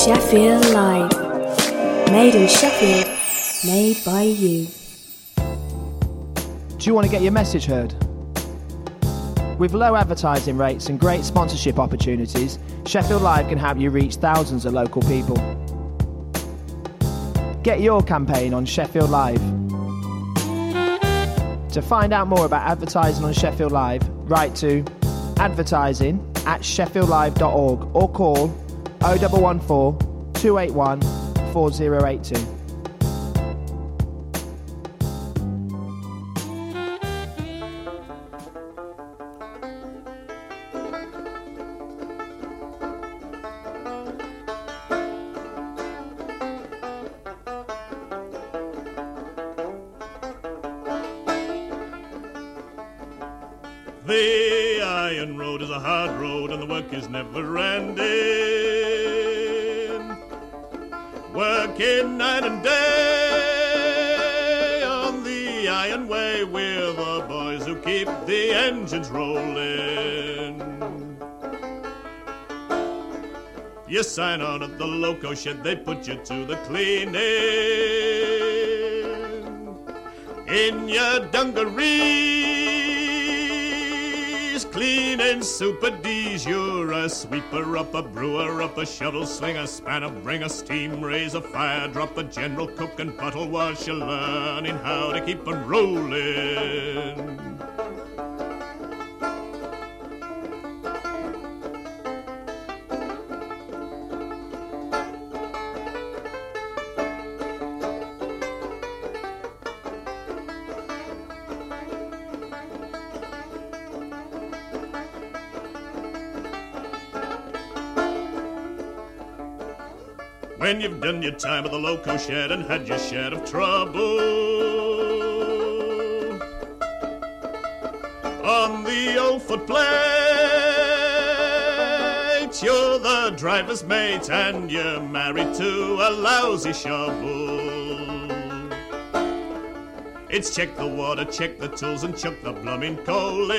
Sheffield Live. Made in Sheffield, made by you. Do you want to get your message heard? With low advertising rates and great sponsorship opportunities, Sheffield Live can help you reach thousands of local people. Get your campaign on Sheffield Live. To find out more about advertising on Sheffield Live, write to advertising@sheffieldlive.org or call 0114 281 4082. The iron road is a hard road and the work is never ending. Working night and day on the iron way, we're the boys who keep the engines rolling. You sign on at the loco shed, they put you to the cleaning. In your dungarees, cleaning super D's, you're a sweeper up, a brewer up, a shovel slinger, spanner bringer, steam raiser, fire dropper, general cook and bottle washer, learning how to keep 'em rolling. When you've done your time at the loco shed and had your share of trouble on the old footplate, you're the driver's mate and you're married to a lousy shovel. It's check the water, check the tools and chuck the blooming coal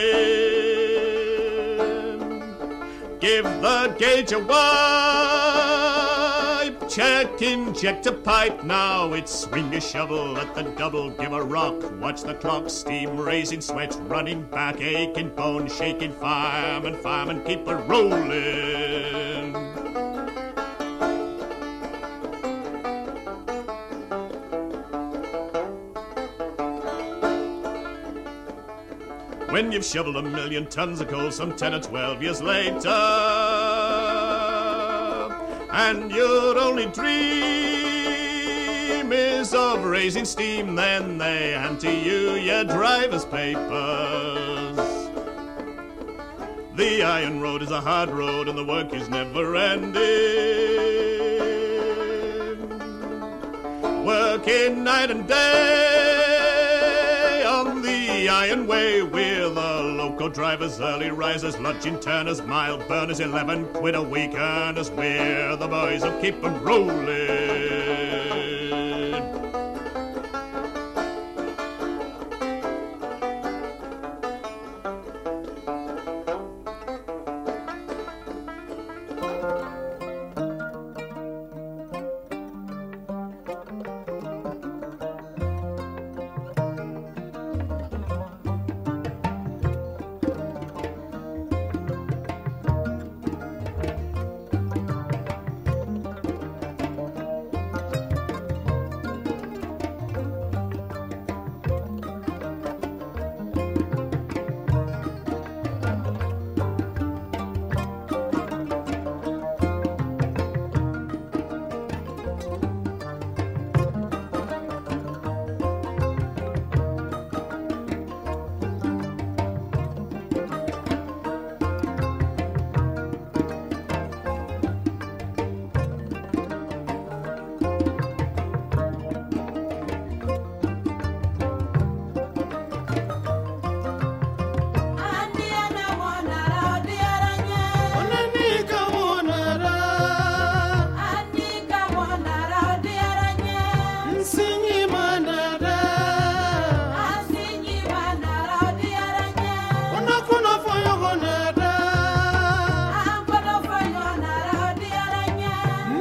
in. Give the gauge a wipe, check, inject a pipe. Now it's swing a shovel at the double, give a rock, watch the clock, steam raising, sweat running back, aching bone, shaking, fireman, keep it rolling. When you've shoveled 1,000,000 tons of coal some 10 or 12 years later, and your only dream is of raising steam, then they hand to you your driver's papers. The iron road is a hard road and the work is never ending. Working night and day on the iron way, we're the loco drivers, early risers, lodging turners, mile burners, 11 quid a week earners. We're the boys who keep 'em rolling.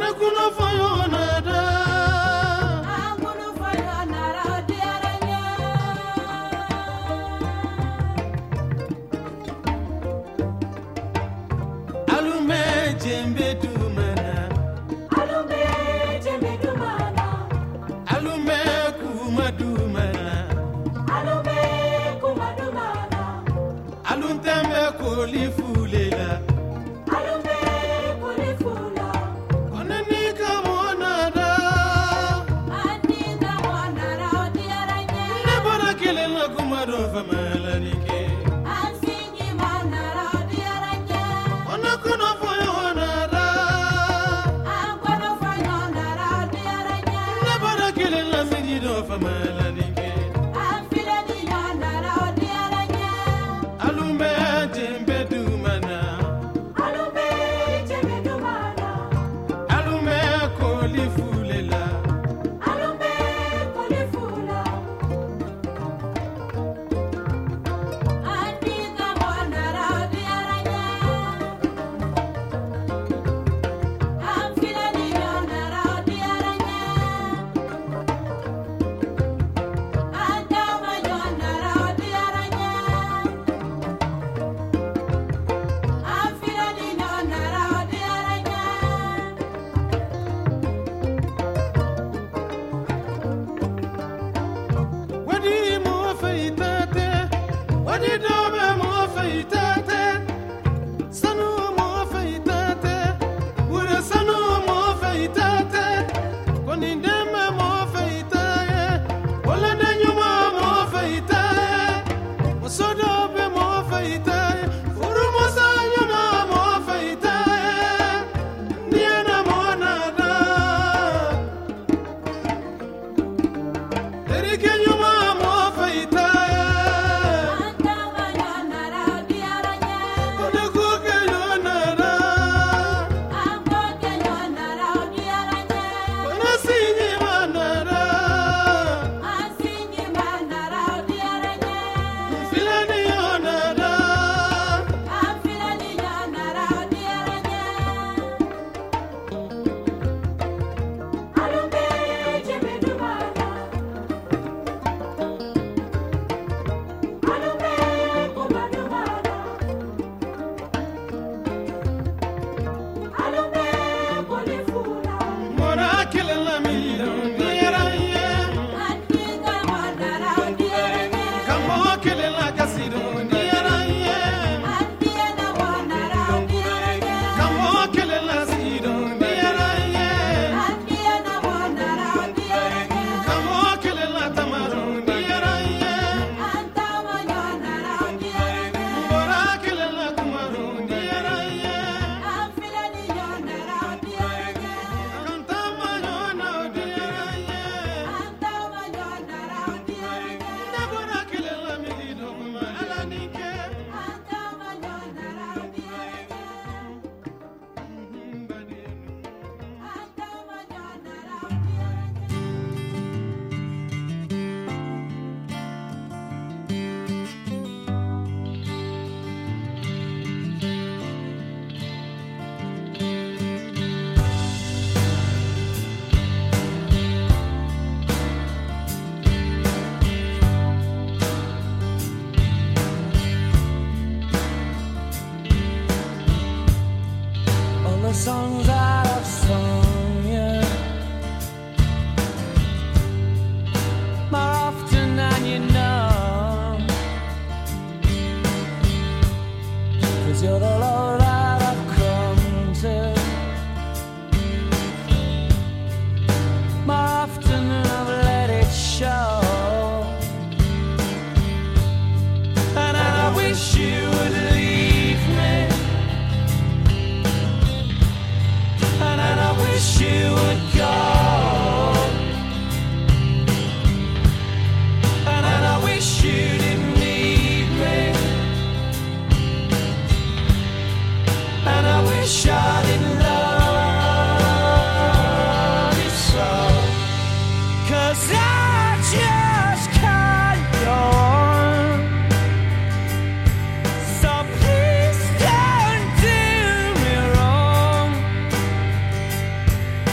songs I've sung, yeah, more often than you know, 'cause you're the Lord that I've come to, more often than I've let it show, and I wish you would leave me, and I wish you would go, and I wish you didn't need me, and I wish I didn't love you so, 'cause I just can't go on, so please don't do me wrong.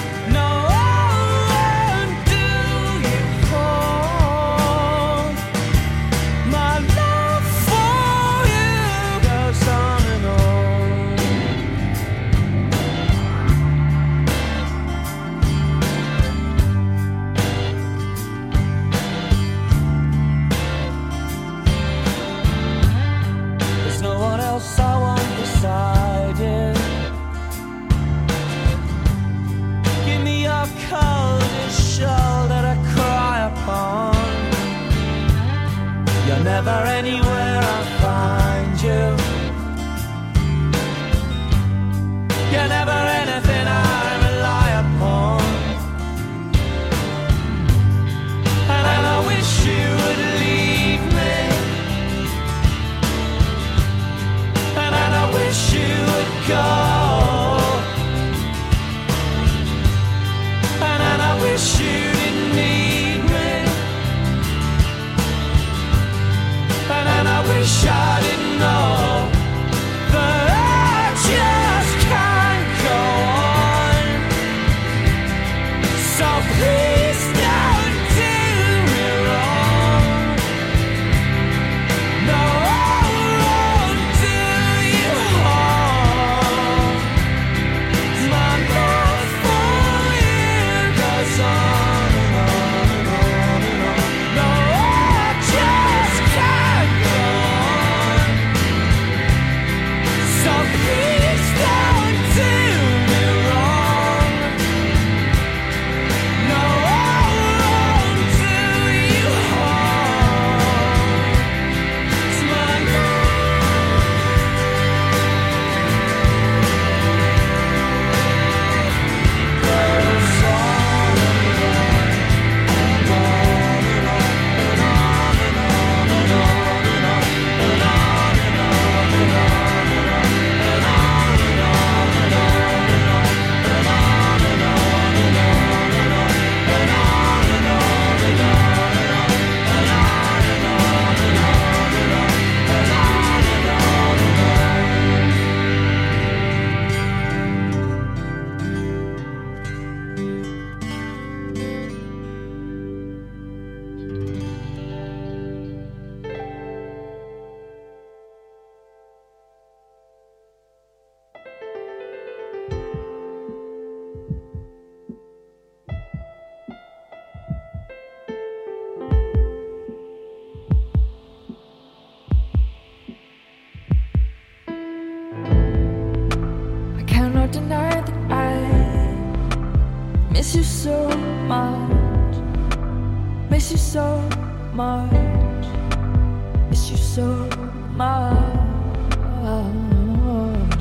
coldest shoulder to cry upon. You're never anywhere I'll find you. You're never anything I rely upon. And I wish you would leave me. And I wish you would go. And I wish you didn't need me. And I wish I didn't know that I just can't go on. So please don't do me wrong. No, I won't do you harm. My love for you goes on and on and on and on. No, I just can't go on. So please don't do me wrong. No, I won't do you harm. 'Cause my I cannot deny that I miss you so much. Miss you so much. Miss you so much.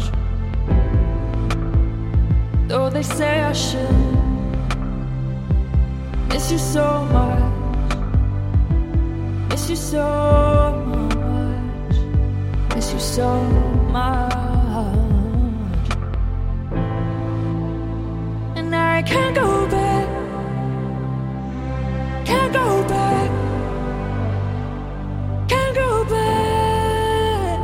Though they say I should miss you so much. Miss you so much. Miss you so much. And I can't go back. Can't go back. Can't go back.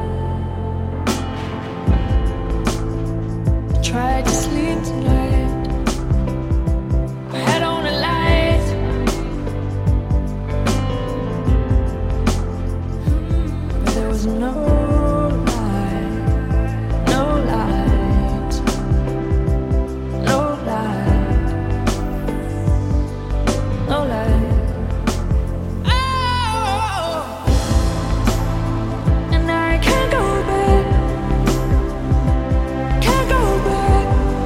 I tried to sleep tonight. I had on a light. But there was no light. No light. No light. No light. Oh, and I can't go back. Can't go back.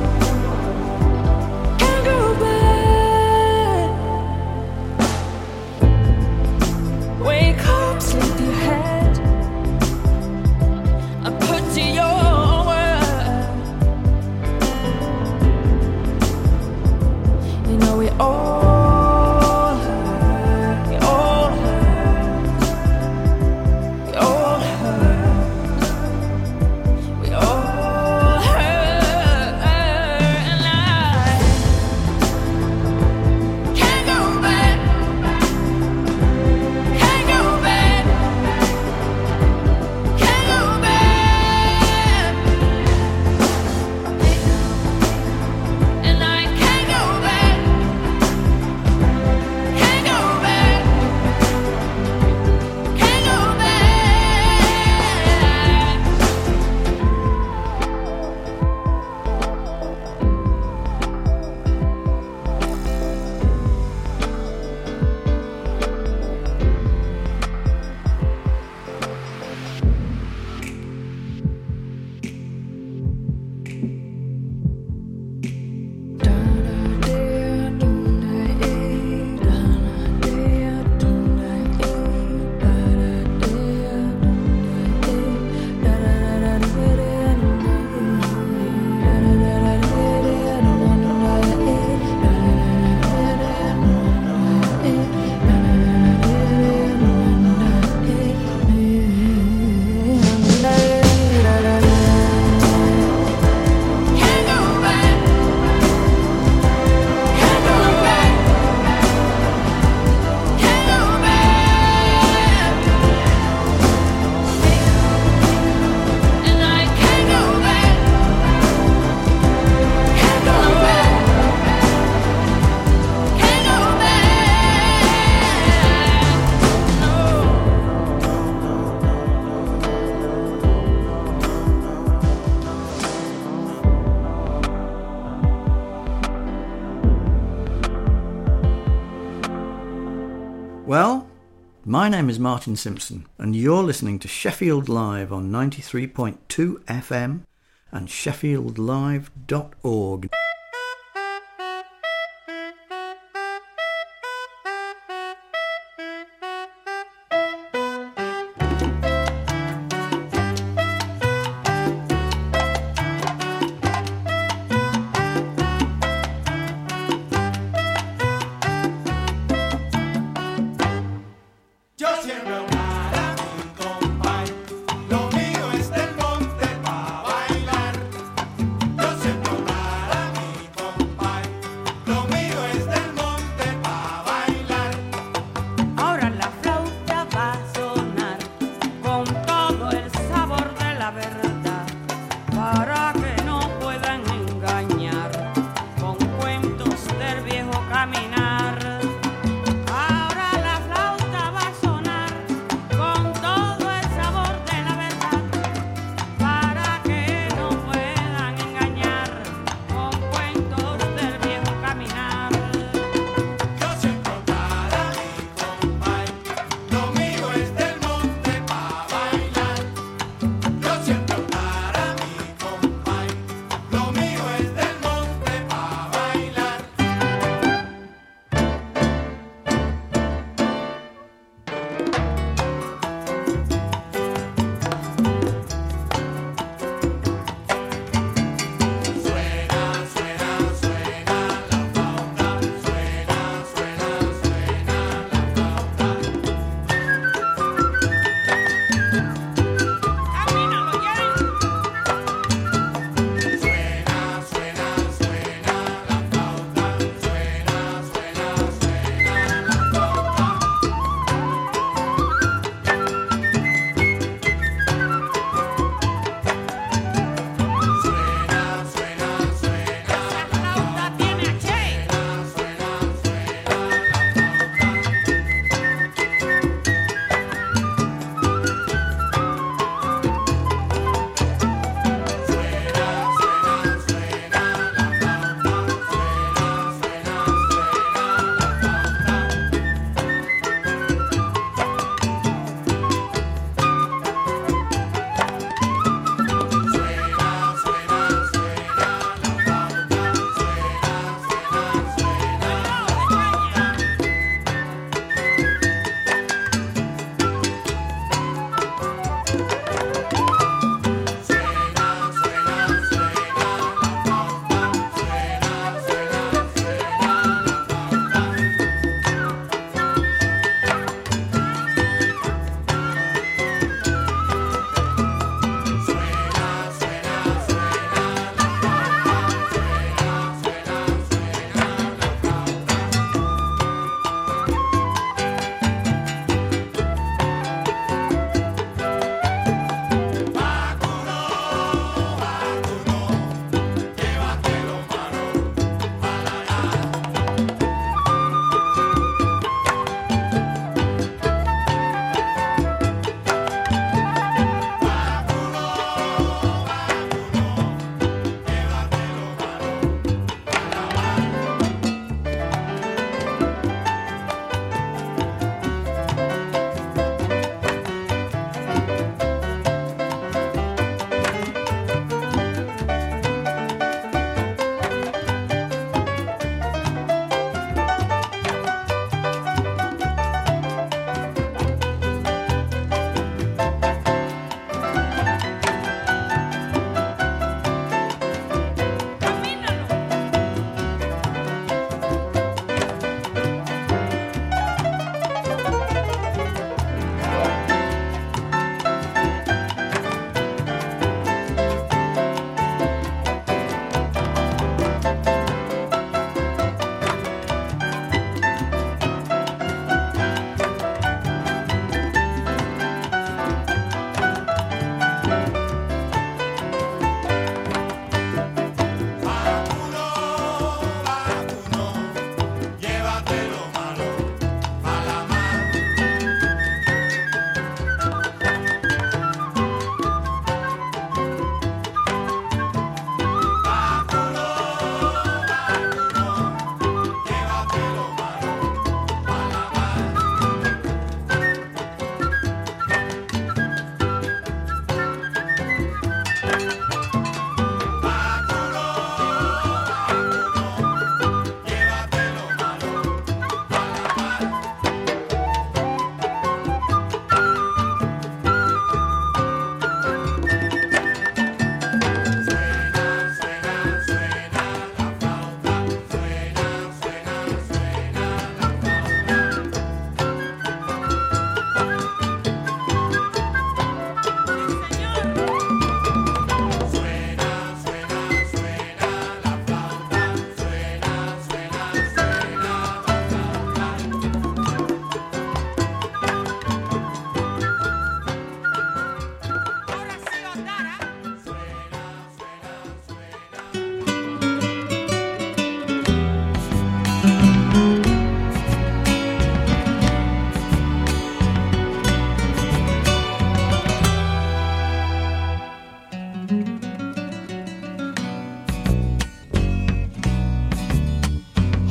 Can't go back. Wake up, sleep your head. I put to your word. You know we all hurt. We all hurt. We all hurt. We all hurt. And I can't go back. Can't go back. Can't go back. And I can't go back. Well, my name is Martin Simpson, and you're listening to Sheffield Live on 93.2 FM and sheffieldlive.org.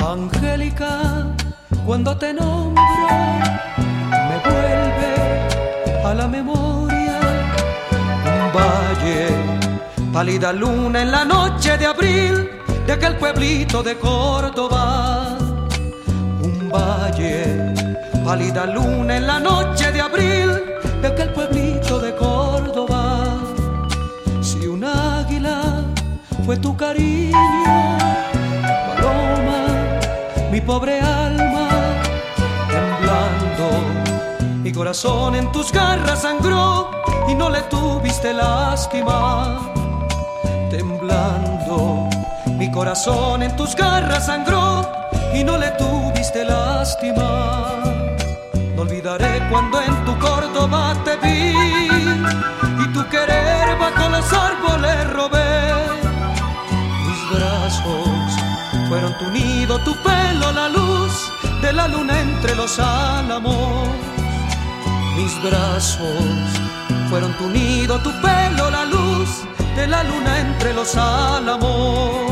Angélica, cuando te nombro, me vuelve a la memoria un valle, pálida luna en la noche de abril de aquel pueblito de Córdoba. Un valle, pálida luna en la noche de abril de aquel pueblito de Córdoba. Si un águila fue tu cariño, paloma, mi pobre alma, temblando, mi corazón en tus garras sangró y no le tuviste lástima. Temblando, mi corazón en tus garras sangró y no le tuviste lástima. No olvidaré cuando en tu Córdoba te vi y tu querer bajo los árboles robé. Mis brazos fueron tu nido, tu pelo, la luz de la luna entre los álamos. Mis brazos fueron tu nido, tu pelo, la luz de la luna entre los álamos.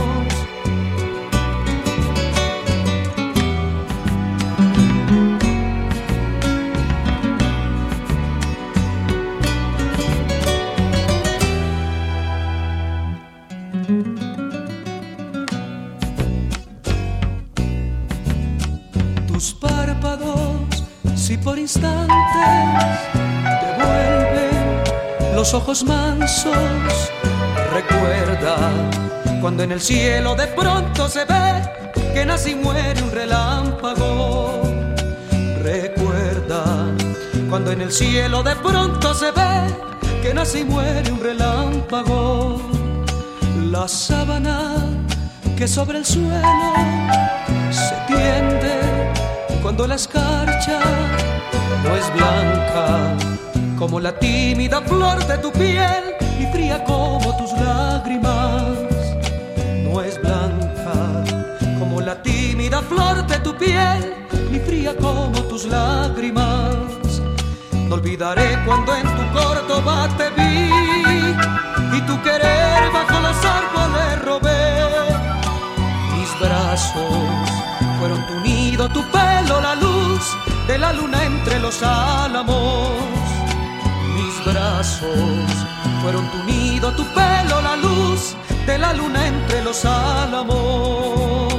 Tus párpados, si por instantes te vuelven los ojos mansos, recuerda cuando en el cielo de pronto se ve que nace y muere un relámpago. Recuerda cuando en el cielo de pronto se ve que nace y muere un relámpago. La sábana que sobre el suelo se tiende cuando la escarcha no es blanca como la tímida flor de tu piel y fría como tus lágrimas. No es blanca como la tímida flor de tu piel ni fría como tus lágrimas. No olvidaré cuando en tu Córdoba te vi y tu querer bajo los árboles robé. Mis brazos fueron tu nido, tu pelo, la luz de la luna entre los álamos. Mis brazos fueron tu nido, tu pelo, la luz de la luna entre los álamos.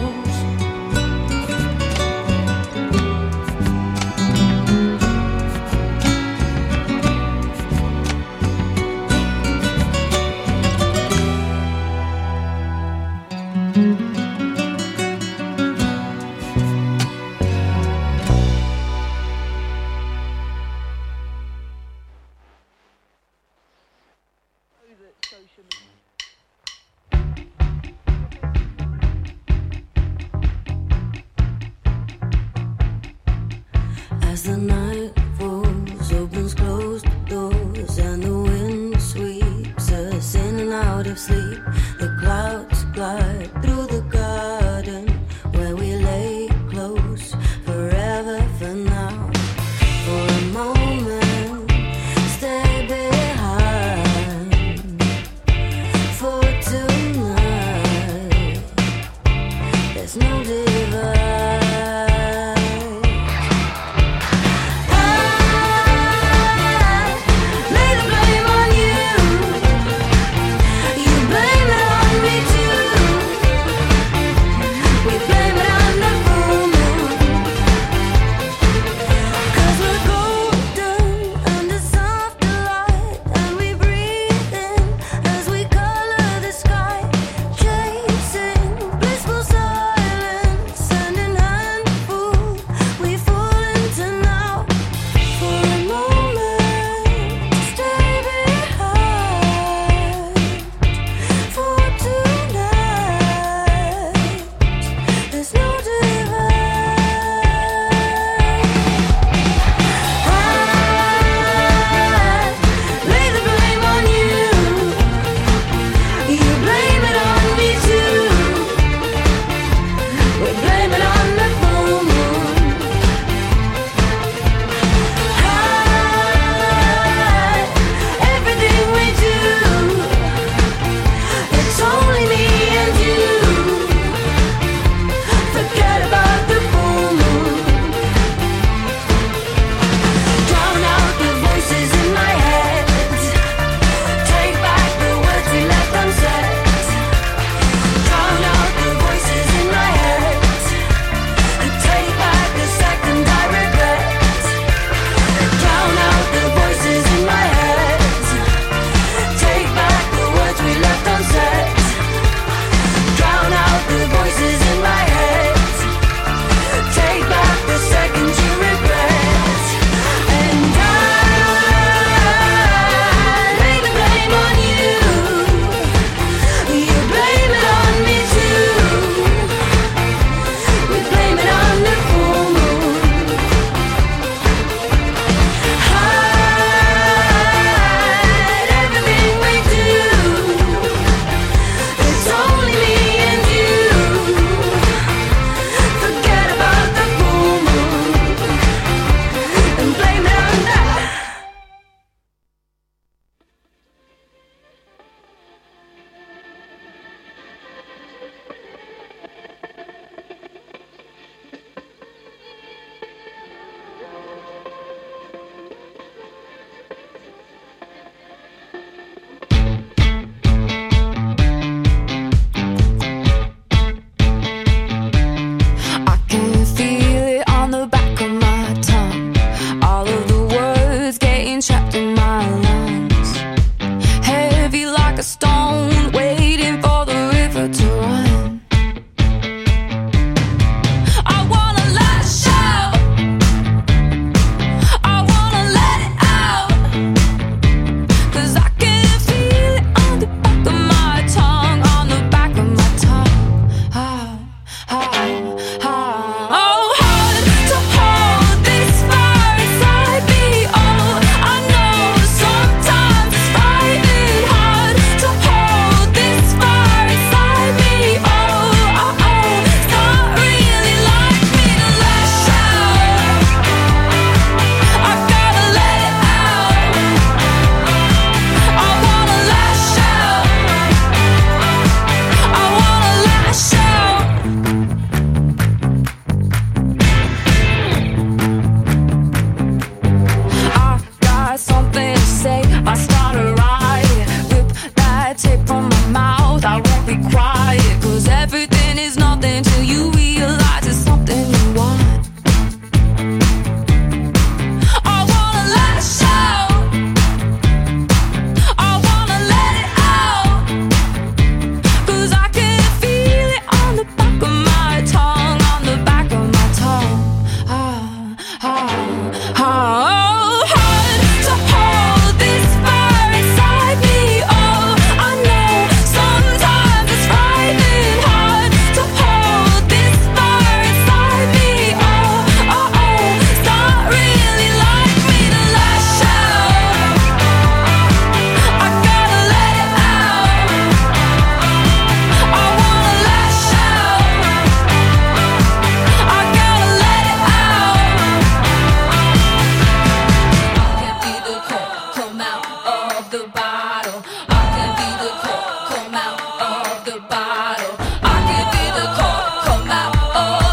As the night falls, opens closed doors, and the wind sweeps us in and out of sleep. The clouds glide through the garden where we lay close forever for now. For a moment, stay behind. For tonight, there's no divide. Chasing blissful silence, and in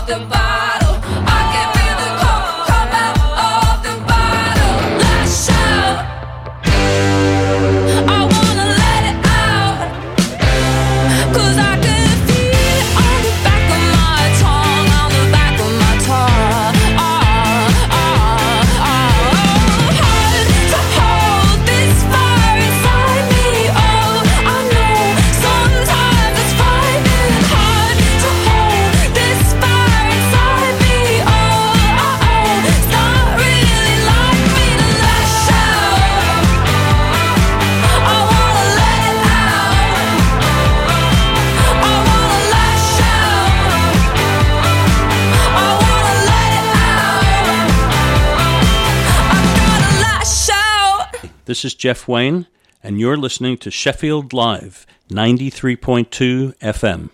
the bottle. I can feel the coke come out of the bottle. Lash out. I wanna let it out, 'cause I can feel it on the back of my tongue, on the back of my tongue. Hard to hold this fire inside me. Oh, I know sometimes it's frightening. Hard to hold this fire inside me. Oh, it's not really like me to lash out. I wanna let it out. I wanna lash out. I wanna let it out. I gotta lash out. This is Jeff Wayne, and you're listening to Sheffield Live, 93.2 FM.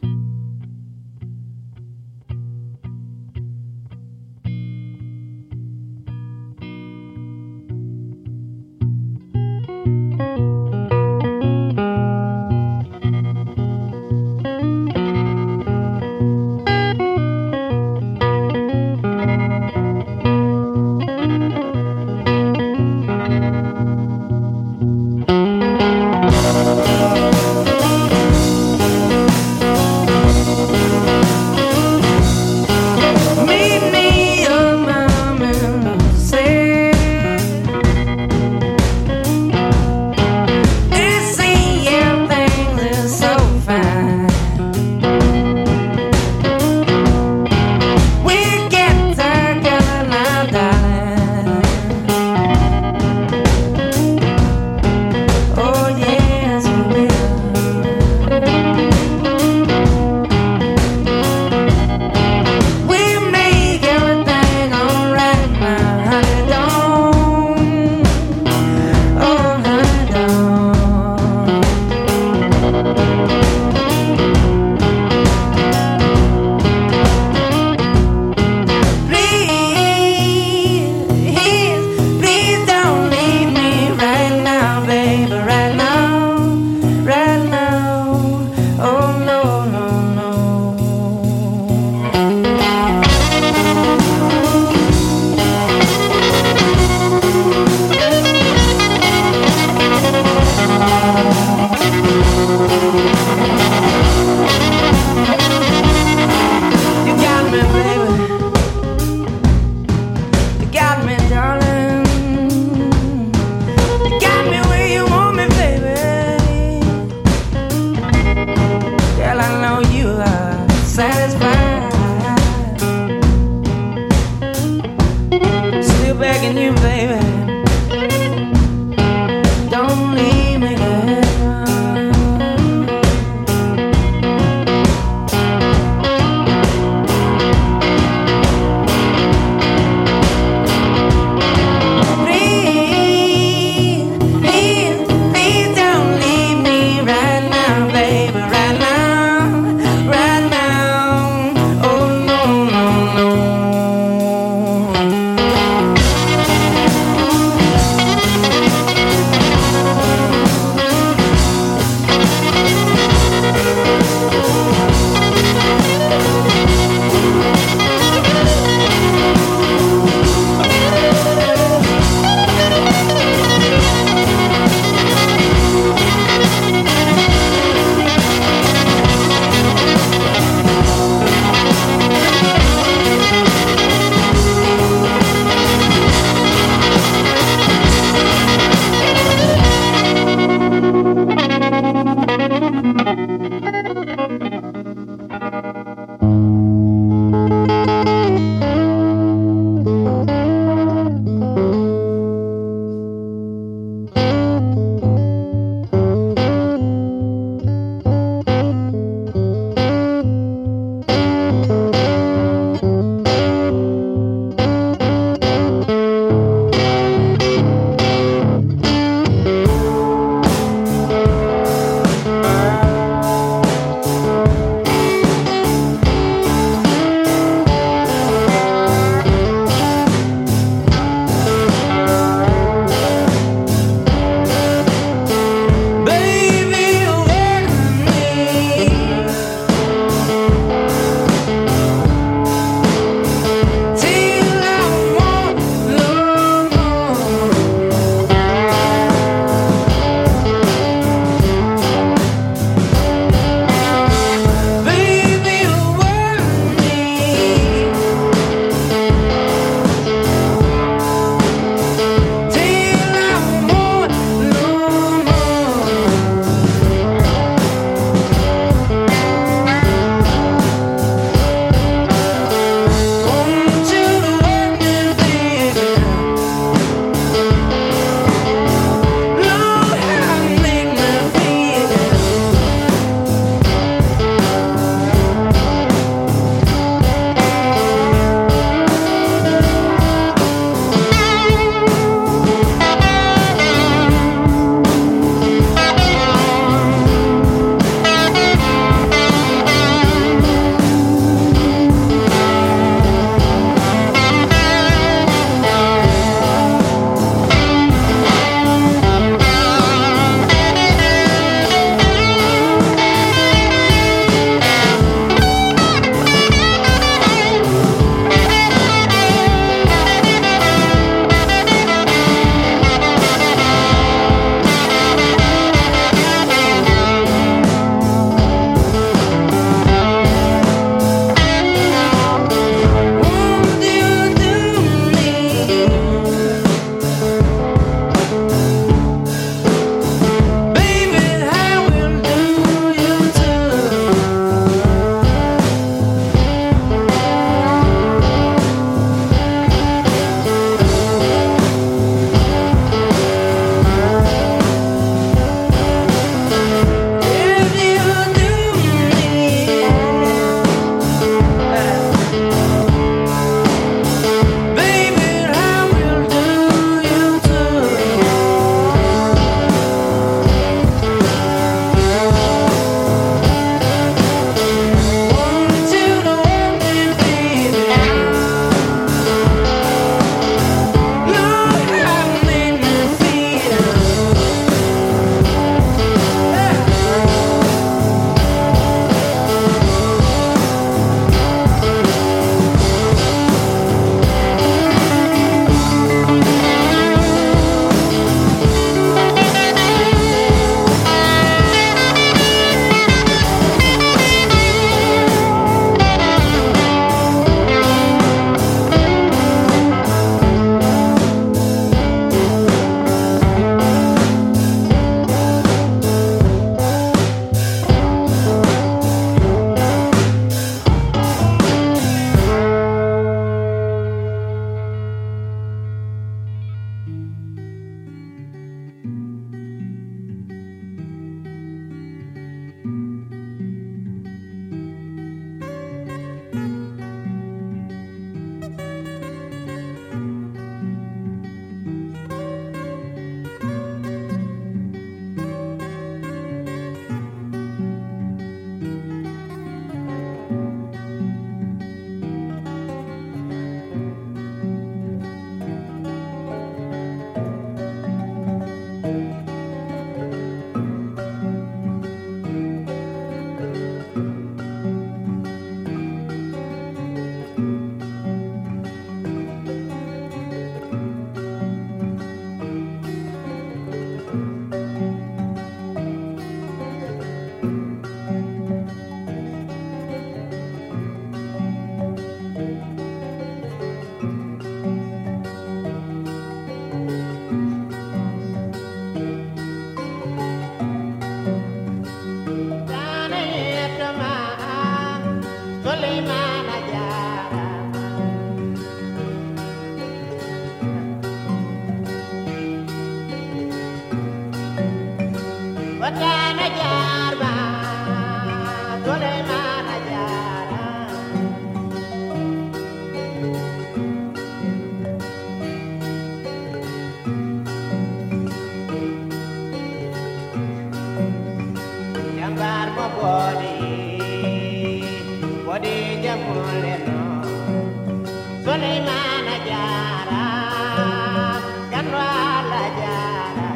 no Suleymana Jara Ganwala Jara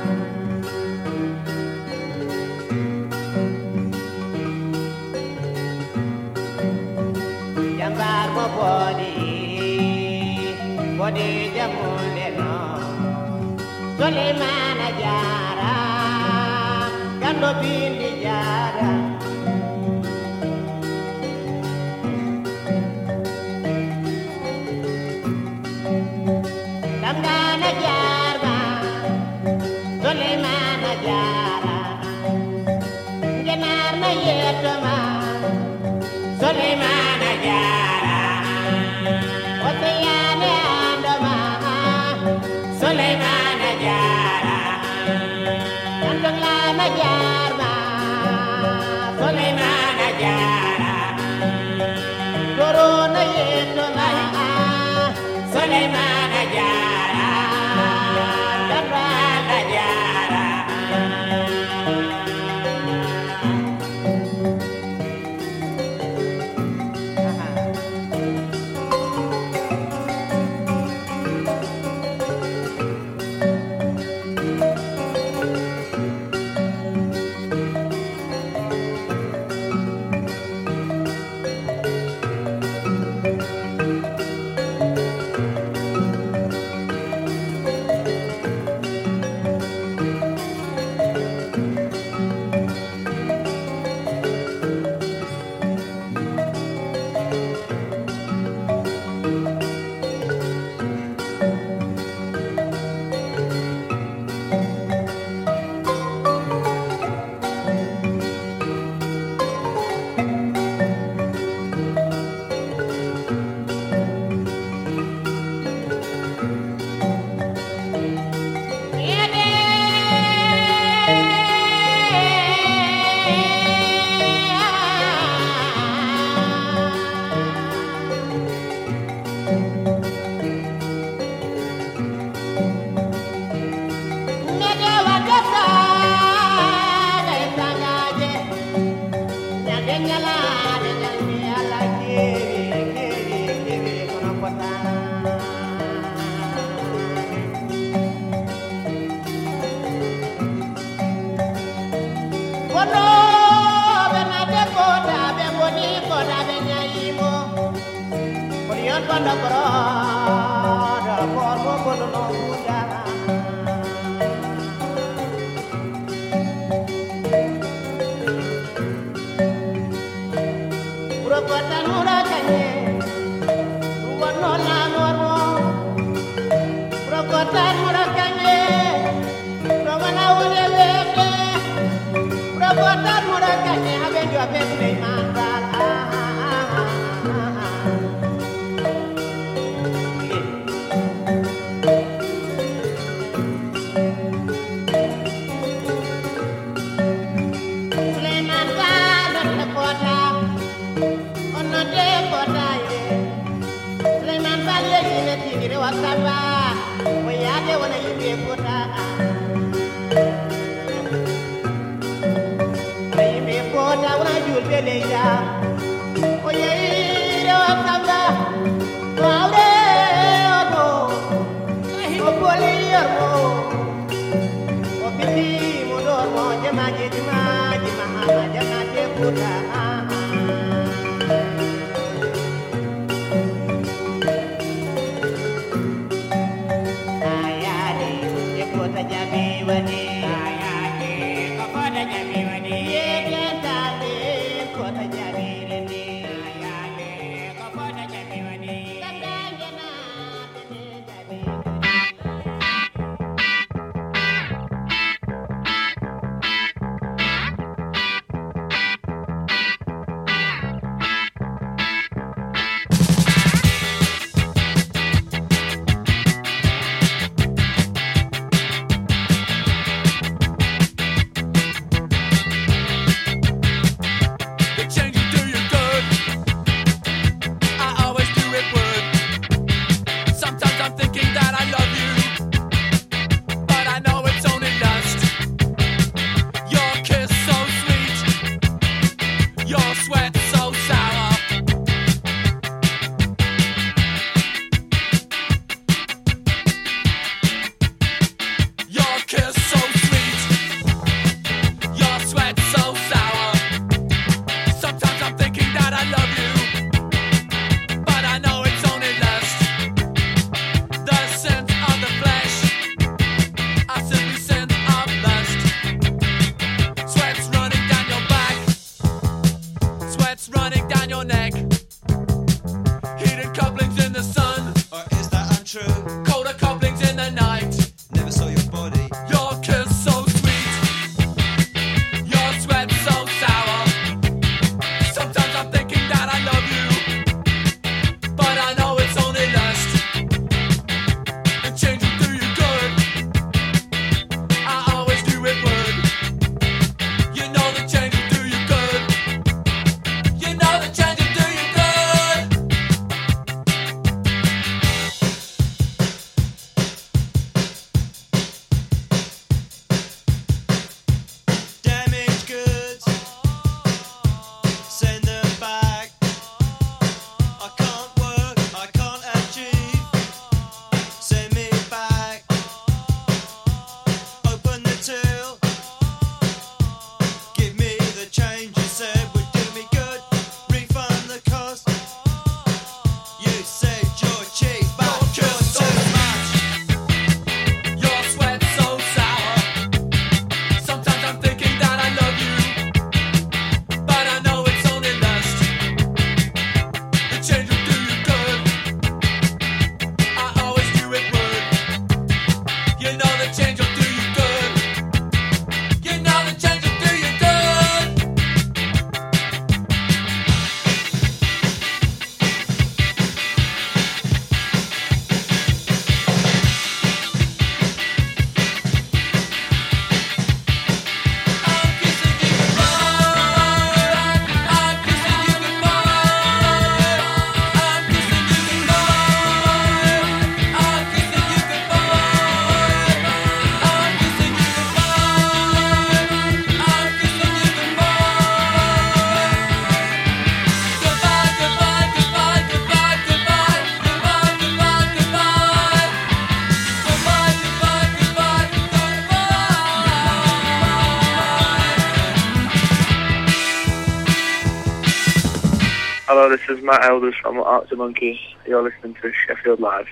Jambar mo body jamule no Suleymana Jara Gando bindi Jara Damdana Jara Suleymana Jara Genar na yetoma Suleymana Jara Otiyane andama Suleymana Jara Andong lama Jara Suleymana Jara Corona yetoma Suleymana Jara Damrala Jara Ayade, kota jami wadi, ye kota jami, kota jami. Hello, this is Matt Elders from Arctic Monkeys. You're listening to Sheffield Live.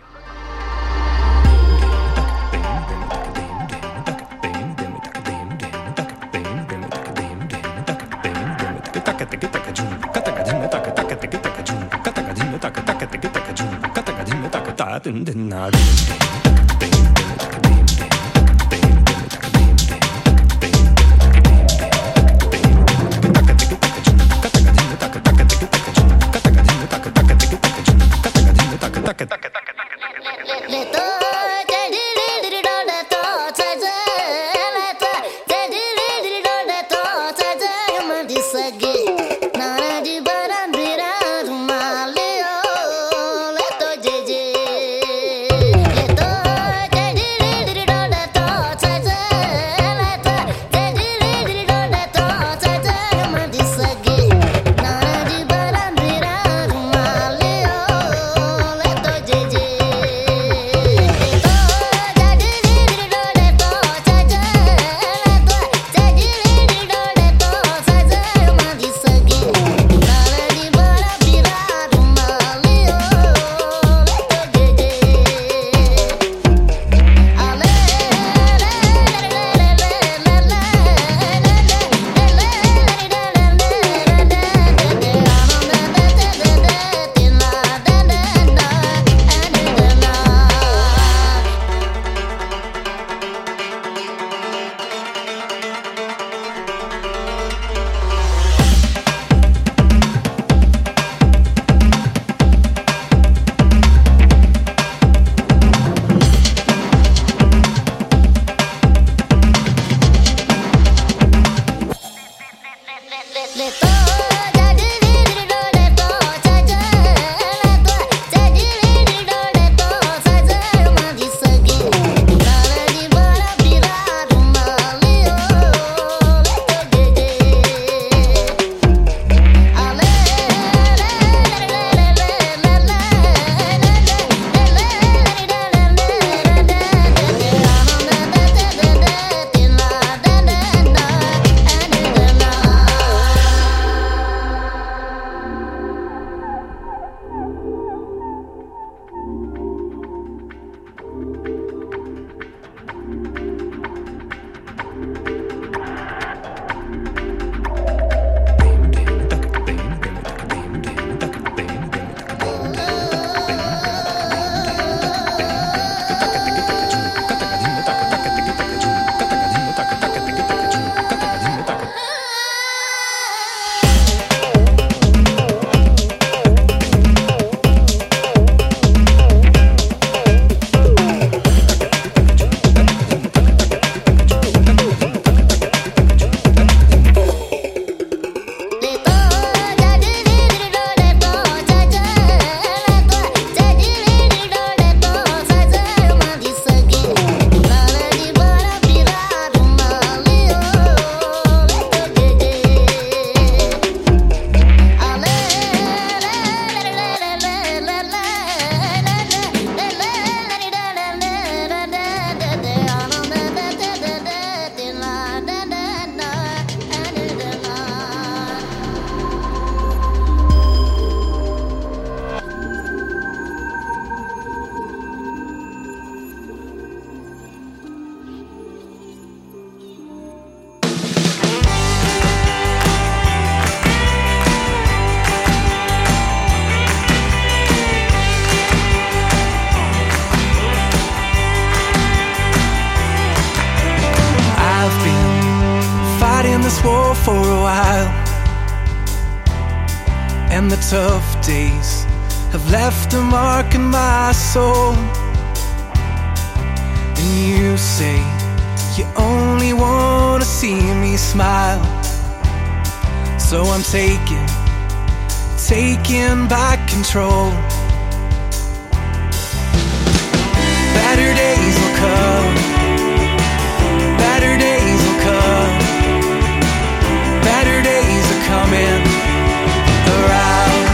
this war for a while, and the tough days have left a mark in my soul. And you say you only want to see me smile, so I'm taking back control. Better days will come, better days will come, better days are coming around.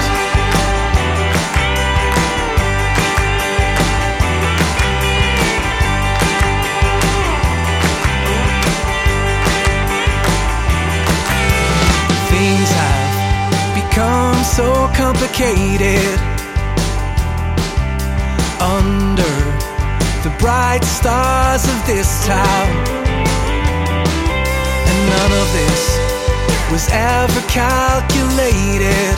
Things have become so complicated. Under the bright stars of this town, and none of this was ever calculated,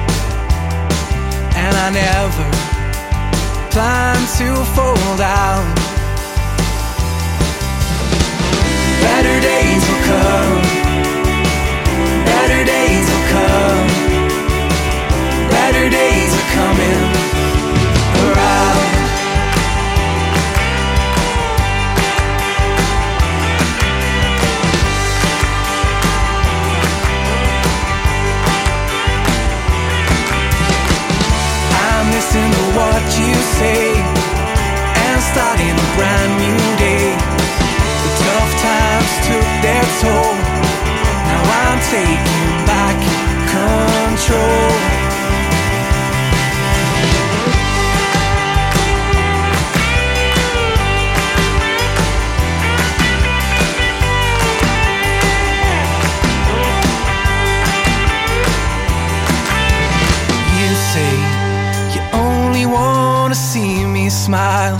and I never planned to fall down. Better days will come, better days will come, better days are coming around. I'm listening to what you say and starting a brand new day. The tough times took their toll. Now I'm taking back control. You say you only wanna see me smile.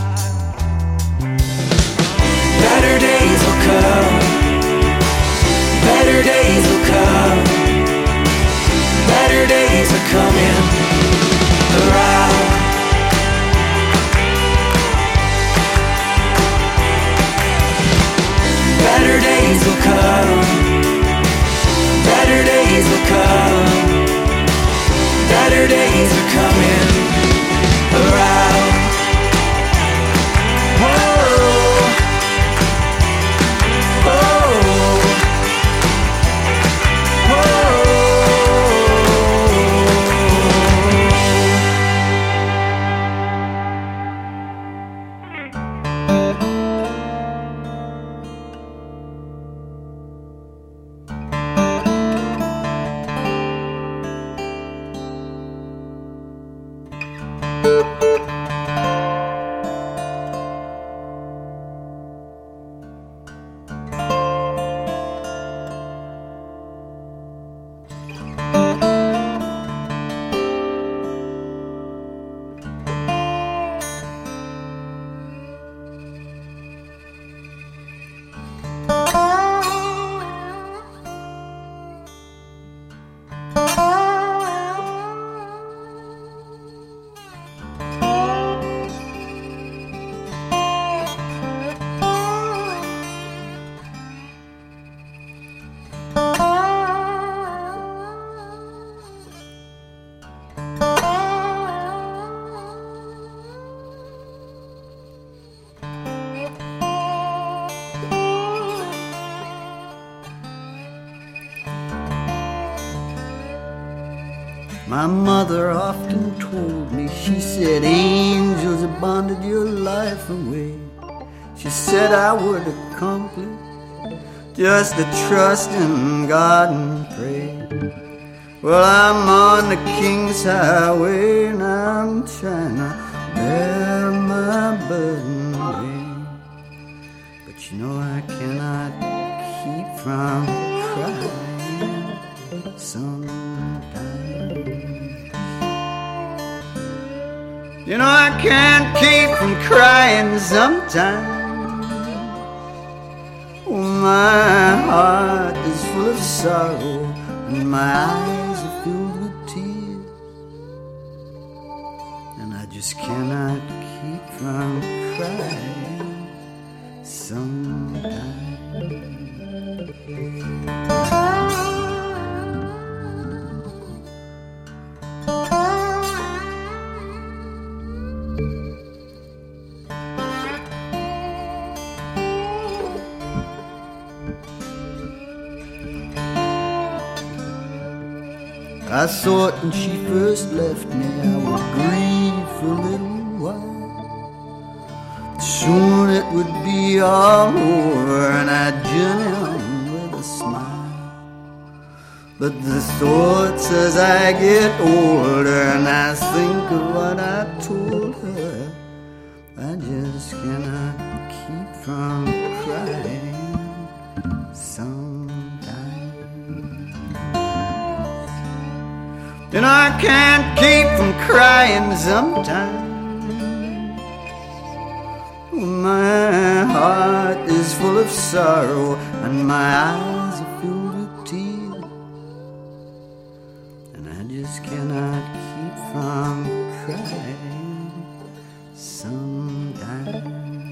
Better days will come, better days will come, better days are coming around. Better days will come, better days will come, better days are coming around. Whoa. My mother often told me, she said, angels have bonded your life away. She said I would accomplish just to trust in God and pray. Well, I'm on the King's Highway and I'm trying to bear my burden away. But you know I cannot keep from crying sometimes. You know I can't keep from crying sometimes. Oh, my heart is full of sorrow and my eyes are filled with tears, and I just cannot keep from crying sometimes. I thought when she first left me I would grieve for a little while. Soon it would be all over and I'd journey on with a smile. But the thoughts as I get older and I think of what I told her, I just cannot keep from crying sometimes. And I I can't keep from crying sometimes. My heart is full of sorrow and my eyes are filled with tears, and I just cannot keep from crying sometimes.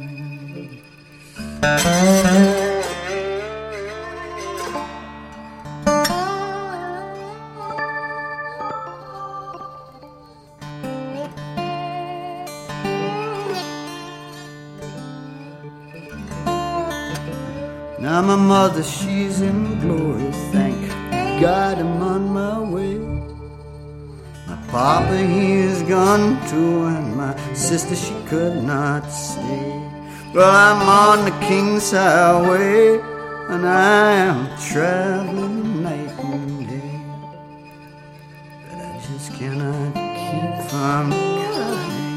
Now my mother, she's in glory, thank God I'm on my way. My papa, he is gone too, and my sister, she could not stay. Well, I'm on the King's Highway, and I am traveling night and day, but I just cannot keep from